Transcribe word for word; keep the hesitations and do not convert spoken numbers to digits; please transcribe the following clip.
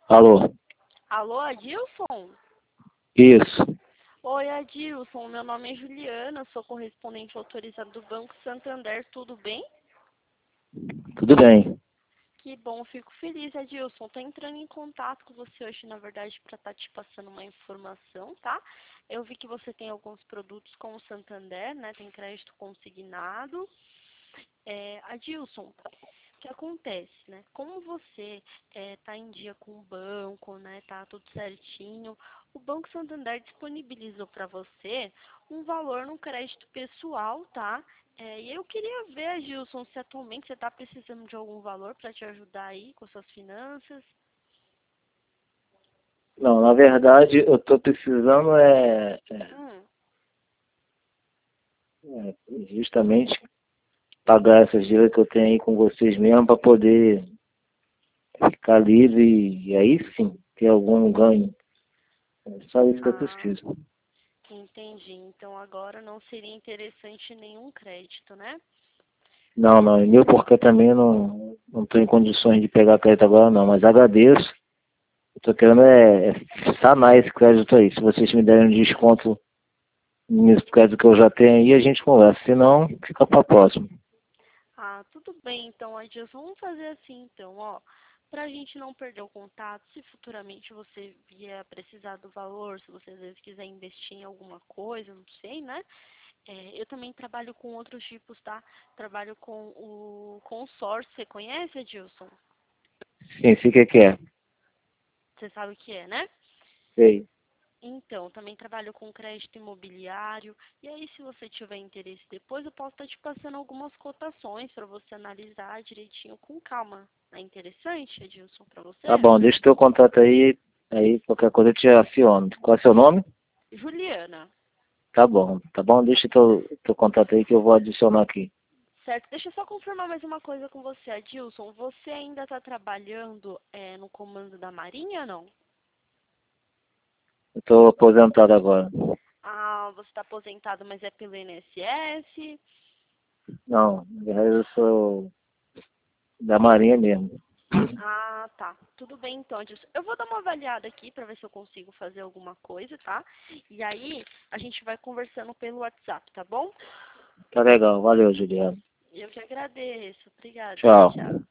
Alô? Alô, Adilson? Isso. Oi, Adilson. Meu nome é Juliana, sou correspondente autorizado do Banco Santander. Tudo bem? Tudo bem. Que bom, fico feliz, Adilson. Estou entrando em contato com você hoje, na verdade, para estar te passando uma informação, tá? Eu vi que você tem alguns produtos com o Santander, né? Tem crédito consignado. É, Adilson, o que acontece, né? Como você está em dia com o banco, né? Tá tudo certinho. O Banco Santander disponibilizou para você um valor no crédito pessoal, tá? É, e eu queria ver, Gilson, se atualmente você está precisando de algum valor para te ajudar aí com suas finanças. Não, na verdade, eu estou precisando é, é, Hum. é, justamente pagar essas dívidas que eu tenho aí com vocês mesmo para poder ficar livre e aí sim ter algum ganho. É só isso que eu Ah, preciso. entendi. Então agora não seria interessante nenhum crédito, né? Não, não, e meu porque também não não estou em condições de pegar crédito agora não, mas agradeço. Estou querendo é, é sanar esse crédito aí. Se vocês me derem um desconto nesse crédito que eu já tenho aí, a gente conversa. Se não, fica para próxima. Ah, tudo bem, então, Adilson, vamos fazer assim, então, ó, para a gente não perder o contato, se futuramente você vier a precisar do valor, se você às vezes quiser investir em alguma coisa, não sei, né? É, eu também trabalho com outros tipos, tá? Trabalho com o consórcio, você conhece, Adilson? Sim, sei o que que é. Você sabe o que é, né? Sei. Então, também trabalho com crédito imobiliário. E aí, se você tiver interesse depois, eu posso estar te passando algumas cotações para você analisar direitinho com calma. É interessante, Edilson, para Tá você? bom, deixa o teu contato aí, aí qualquer coisa eu te aciono. Qual é o seu nome? Juliana, Tá bom, tá bom, tá? deixa o teu, teu contato aí que eu vou adicionar aqui. Certo. Deixa eu só confirmar mais uma coisa com você, Adilson. Você ainda está trabalhando é, no comando da Marinha ou não? Eu tô aposentado agora. Ah, você está aposentado, mas é pelo I N S S? Não, na verdade eu sou da Marinha mesmo. Ah, tá. Tudo bem então, Edilson. Eu vou dar uma avaliada aqui para ver se eu consigo fazer alguma coisa, tá? E aí a gente vai conversando pelo WhatsApp, tá bom? Tá legal, valeu, Juliano. Eu que agradeço. Obrigada. Tchau, Tchau. tchau.